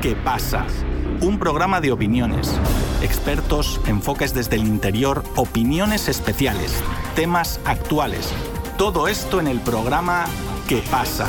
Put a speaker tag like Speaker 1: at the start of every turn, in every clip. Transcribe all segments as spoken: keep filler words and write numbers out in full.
Speaker 1: ¿Qué pasa? Un programa de opiniones, expertos, enfoques desde el interior, opiniones especiales, temas actuales. Todo esto en el programa ¿Qué pasa?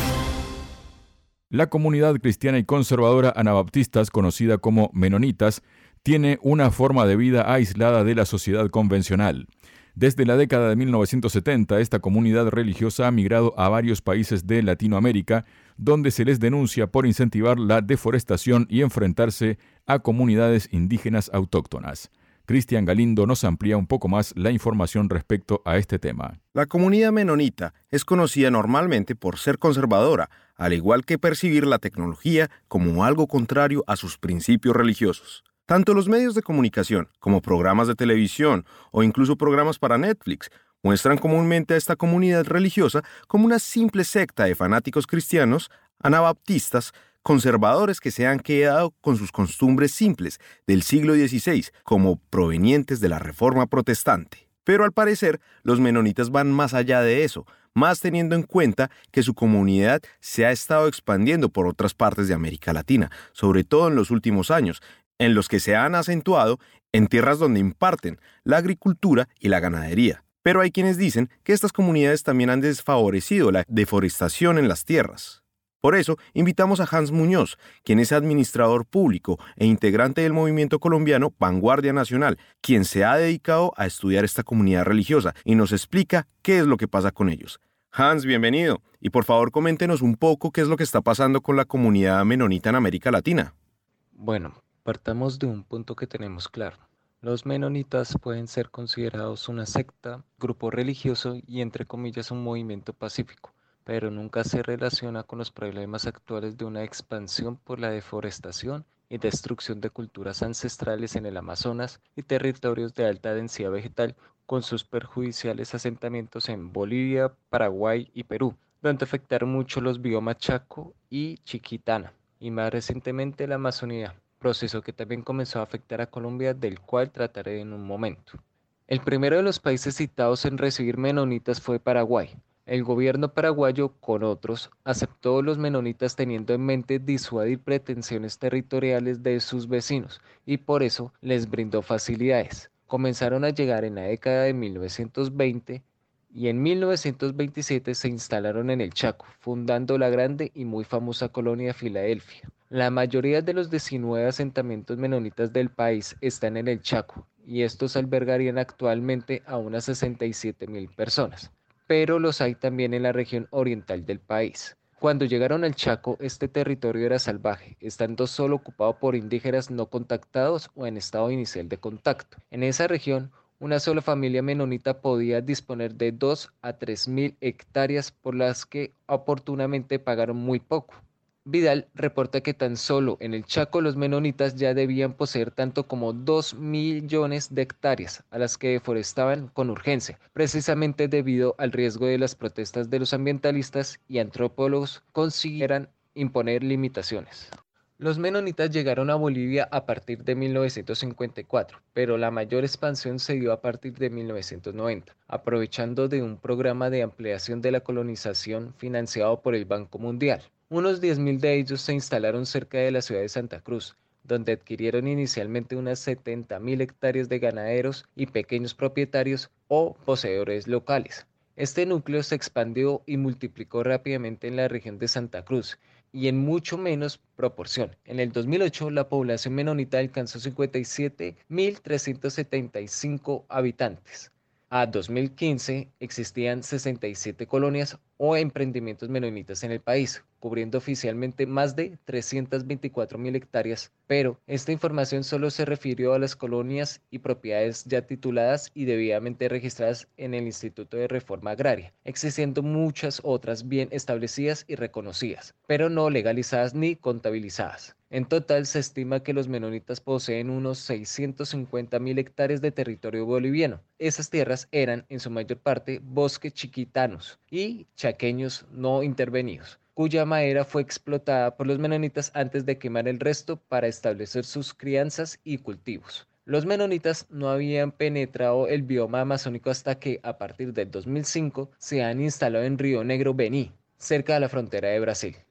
Speaker 2: La comunidad cristiana y conservadora anabaptistas, conocida como menonitas, tiene una forma de vida aislada de la sociedad convencional. Desde la década de mil novecientos setenta, esta comunidad religiosa ha migrado a varios países de Latinoamérica, donde se les denuncia por incentivar la deforestación y enfrentarse a comunidades indígenas autóctonas. Cristian Galindo nos amplía un poco más la información respecto a este tema.
Speaker 3: La comunidad menonita es conocida normalmente por ser conservadora, al igual que percibir la tecnología como algo contrario a sus principios religiosos. Tanto los medios de comunicación, como programas de televisión o incluso programas para Netflix, muestran comúnmente a esta comunidad religiosa como una simple secta de fanáticos cristianos, anabaptistas, conservadores que se han quedado con sus costumbres simples del siglo dieciséis, como provenientes de la Reforma Protestante. Pero al parecer, los menonitas van más allá de eso, más teniendo en cuenta que su comunidad se ha estado expandiendo por otras partes de América Latina, sobre todo en los últimos años, en los que se han acentuado en tierras donde imparten la agricultura y la ganadería. Pero hay quienes dicen que estas comunidades también han desfavorecido la deforestación en las tierras. Por eso, invitamos a Hans Muñoz, quien es administrador público e integrante del movimiento colombiano Vanguardia Nacional, quien se ha dedicado a estudiar esta comunidad religiosa y nos explica qué es lo que pasa con ellos. Hans, bienvenido. Y por favor, coméntenos un poco qué es lo que está pasando con la comunidad menonita en América Latina.
Speaker 4: Bueno, partamos de un punto que tenemos claro. Los menonitas pueden ser considerados una secta, grupo religioso y entre comillas un movimiento pacífico, pero nunca se relaciona con los problemas actuales de una expansión por la deforestación y destrucción de culturas ancestrales en el Amazonas y territorios de alta densidad vegetal, con sus perjudiciales asentamientos en Bolivia, Paraguay y Perú, donde afectaron mucho los biomas Chaco y Chiquitana, y más recientemente la Amazonía, proceso que también comenzó a afectar a Colombia, del cual trataré en un momento. El primero de los países citados en recibir menonitas fue Paraguay. El gobierno paraguayo, con otros, aceptó los menonitas teniendo en mente disuadir pretensiones territoriales de sus vecinos y por eso les brindó facilidades. Comenzaron a llegar en la década de mil novecientos veinte y en mil novecientos veintisiete se instalaron en el Chaco, fundando la grande y muy famosa colonia Filadelfia. La mayoría de los diecinueve asentamientos menonitas del país están en el Chaco y estos albergarían actualmente a unas sesenta y siete mil personas, pero los hay también en la región oriental del país. Cuando llegaron al Chaco, este territorio era salvaje, estando solo ocupado por indígenas no contactados o en estado inicial de contacto. En esa región, una sola familia menonita podía disponer de dos a tres mil hectáreas por las que oportunamente pagaron muy poco. Vidal reporta que tan solo en el Chaco los menonitas ya debían poseer tanto como dos millones de hectáreas, a las que deforestaban con urgencia, precisamente debido al riesgo de las protestas de los ambientalistas y antropólogos consiguieran imponer limitaciones. Los menonitas llegaron a Bolivia a partir de mil novecientos cincuenta y cuatro, pero la mayor expansión se dio a partir de mil novecientos noventa, aprovechando de un programa de ampliación de la colonización financiado por el Banco Mundial. Unos diez mil de ellos se instalaron cerca de la ciudad de Santa Cruz, donde adquirieron inicialmente unas setenta mil hectáreas de ganaderos y pequeños propietarios o poseedores locales. Este núcleo se expandió y multiplicó rápidamente en la región de Santa Cruz y en mucho menos proporción. En el dos mil ocho la población menonita alcanzó cincuenta y siete mil trescientos setenta y cinco habitantes. A dos mil quince existían sesenta y siete colonias o emprendimientos menonitas en el país, cubriendo oficialmente más de trescientas veinticuatro mil hectáreas, pero esta información solo se refirió a las colonias y propiedades ya tituladas y debidamente registradas en el Instituto de Reforma Agraria, existiendo muchas otras bien establecidas y reconocidas, pero no legalizadas ni contabilizadas. En total se estima que los menonitas poseen unos seiscientos cincuenta mil hectáreas de territorio boliviano. Esas tierras eran en su mayor parte bosques chiquitanos y chaqueños no intervenidos, cuya madera fue explotada por los menonitas antes de quemar el resto para establecer sus crianzas y cultivos. Los menonitas no habían penetrado el bioma amazónico hasta que, a partir del dos mil cinco, se han instalado en Río Negro, Bení, cerca de la frontera de Brasil.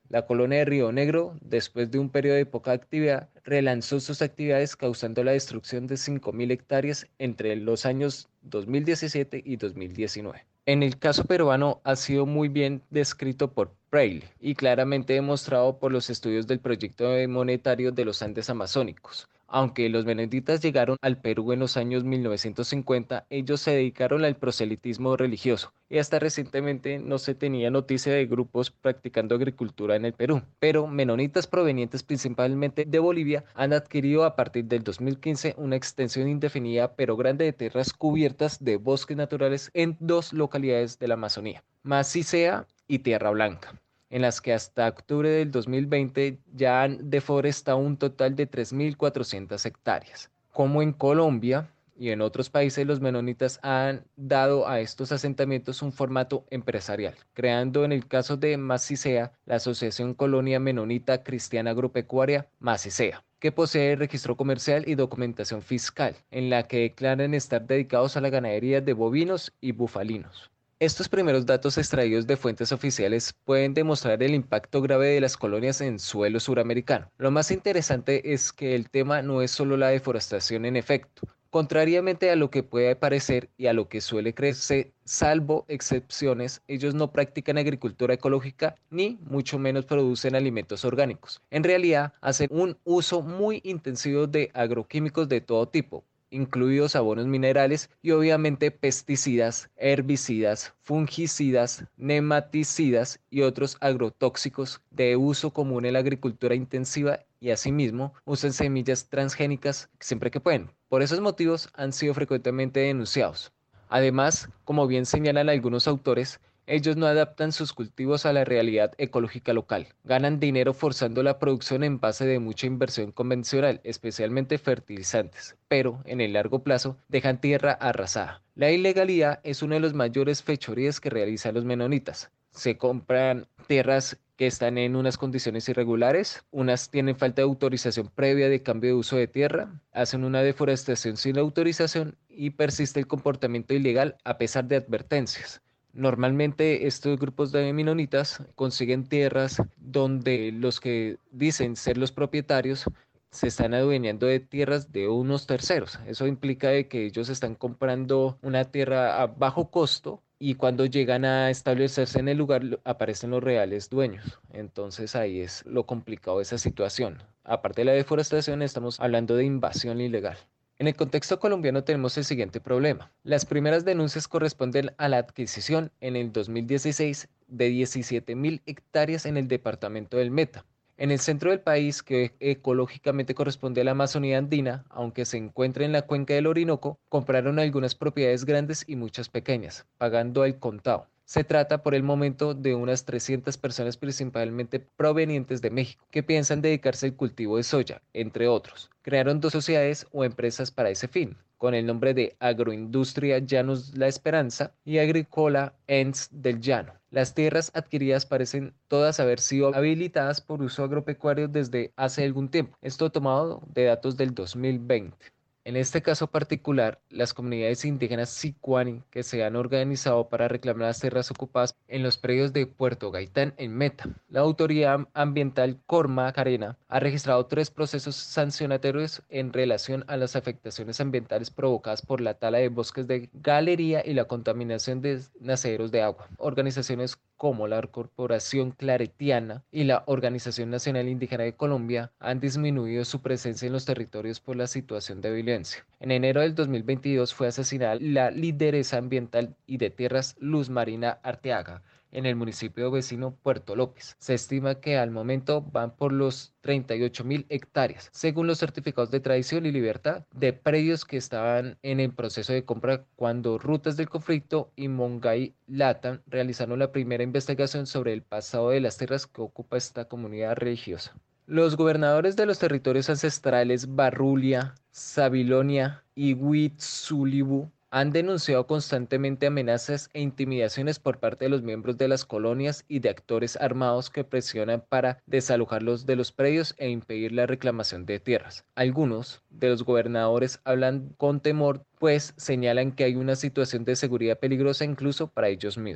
Speaker 4: La colonia de Río Negro, después de un periodo de poca actividad, relanzó sus actividades causando la destrucción de cinco mil hectáreas entre los años dos mil diecisiete y dos mil diecinueve. En el caso peruano ha sido muy bien descrito por Preyle y claramente demostrado por los estudios del proyecto monetario de los Andes amazónicos. Aunque los menonitas llegaron al Perú en los años mil novecientos cincuenta, ellos se dedicaron al proselitismo religioso y hasta recientemente no se tenía noticia de grupos practicando agricultura en el Perú. Pero menonitas provenientes principalmente de Bolivia han adquirido a partir del dos mil quince una extensión indefinida pero grande de tierras cubiertas de bosques naturales en dos localidades de la Amazonía, Macicea y Tierra Blanca, en las que hasta octubre del dos mil veinte ya han deforestado un total de tres mil cuatrocientas hectáreas. Como en Colombia y en otros países, los menonitas han dado a estos asentamientos un formato empresarial, creando en el caso de Macicea la Asociación Colonia Menonita Cristiana Agropecuaria Macicea, que posee registro comercial y documentación fiscal, en la que declaran estar dedicados a la ganadería de bovinos y bufalinos. Estos primeros datos extraídos de fuentes oficiales pueden demostrar el impacto grave de las colonias en suelo suramericano. Lo más interesante es que el tema no es solo la deforestación en efecto. Contrariamente a lo que puede parecer y a lo que suele creerse, salvo excepciones, ellos no practican agricultura ecológica ni mucho menos producen alimentos orgánicos. En realidad, hacen un uso muy intensivo de agroquímicos de todo tipo, incluidos abonos minerales y obviamente pesticidas, herbicidas, fungicidas, nematicidas y otros agrotóxicos de uso común en la agricultura intensiva y asimismo usan semillas transgénicas siempre que pueden. Por esos motivos han sido frecuentemente denunciados. Además, como bien señalan algunos autores, ellos no adaptan sus cultivos a la realidad ecológica local. Ganan dinero forzando la producción en base de mucha inversión convencional, especialmente fertilizantes, pero en el largo plazo dejan tierra arrasada. La ilegalidad es uno de los mayores fechorías que realizan los menonitas. Se compran tierras que están en unas condiciones irregulares, unas tienen falta de autorización previa de cambio de uso de tierra, hacen una deforestación sin autorización y persiste el comportamiento ilegal a pesar de advertencias. Normalmente estos grupos de menonitas consiguen tierras donde los que dicen ser los propietarios se están adueñando de tierras de unos terceros. Eso implica de que ellos están comprando una tierra a bajo costo y cuando llegan a establecerse en el lugar aparecen los reales dueños. Entonces ahí es lo complicado de esa situación. Aparte de la deforestación, estamos hablando de invasión ilegal. En el contexto colombiano tenemos el siguiente problema. Las primeras denuncias corresponden a la adquisición en el dos mil dieciséis de diecisiete mil hectáreas en el departamento del Meta. En el centro del país, que ecológicamente corresponde a la Amazonía andina, aunque se encuentra en la cuenca del Orinoco, compraron algunas propiedades grandes y muchas pequeñas, pagando al contado. Se trata por el momento de unas trescientas personas principalmente provenientes de México que piensan dedicarse al cultivo de soya, entre otros. Crearon dos sociedades o empresas para ese fin, con el nombre de Agroindustria Llanos La Esperanza y Agrícola E N S del Llano. Las tierras adquiridas parecen todas haber sido habilitadas por uso agropecuario desde hace algún tiempo, esto tomado de datos del dos mil veinte. En este caso particular, las comunidades indígenas sicuani que se han organizado para reclamar las tierras ocupadas en los predios de Puerto Gaitán en Meta. La autoridad ambiental Corma Carena ha registrado tres procesos sancionatorios en relación a las afectaciones ambientales provocadas por la tala de bosques de galería y la contaminación de naceros de agua. Organizaciones como la Corporación Claretiana y la Organización Nacional Indígena de Colombia han disminuido su presencia en los territorios por la situación de violencia. En enero del dos mil veintidós fue asesinada la lideresa ambiental y de tierras Luz Marina Arteaga en el municipio vecino Puerto López. Se estima que al momento van por los treinta y ocho mil hectáreas, según los certificados de tradición y libertad de predios que estaban en el proceso de compra cuando Rutas del Conflicto y Mongay Latam realizaron la primera investigación sobre el pasado de las tierras que ocupa esta comunidad religiosa. Los gobernadores de los territorios ancestrales Barrulia, Sabilonia y Huitzulibu han denunciado constantemente amenazas e intimidaciones por parte de los miembros de las colonias y de actores armados que presionan para desalojarlos de los predios e impedir la reclamación de tierras. Algunos de los gobernadores hablan con temor, pues señalan que hay una situación de seguridad peligrosa incluso para ellos mismos.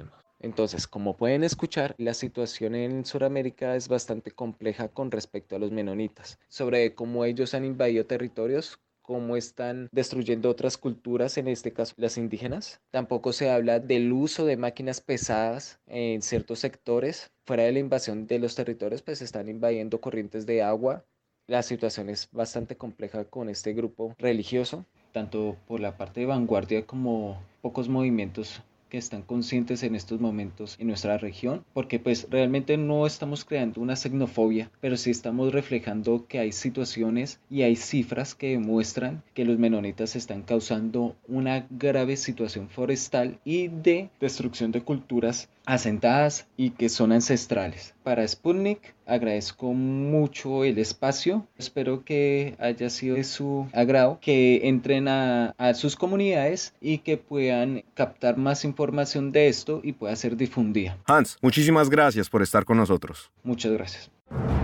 Speaker 4: Entonces, como pueden escuchar, la situación en Sudamérica es bastante compleja con respecto a los menonitas, sobre cómo ellos han invadido territorios, cómo están destruyendo otras culturas, en este caso las indígenas. Tampoco se habla del uso de máquinas pesadas en ciertos sectores. Fuera de la invasión de los territorios, pues están invadiendo corrientes de agua. La situación es bastante compleja con este grupo religioso, tanto por la parte de vanguardia como pocos movimientos que están conscientes en estos momentos en nuestra región, porque pues realmente no estamos creando una xenofobia, pero sí estamos reflejando que hay situaciones y hay cifras que demuestran que los menonitas están causando una grave situación forestal y de destrucción de culturas asentadas y que son ancestrales. Para Sputnik agradezco mucho el espacio, espero que haya sido de su agrado, que entren a, a sus comunidades y que puedan captar más información de esto y pueda ser difundida.
Speaker 3: Hans, muchísimas gracias por estar con nosotros.
Speaker 4: Muchas gracias.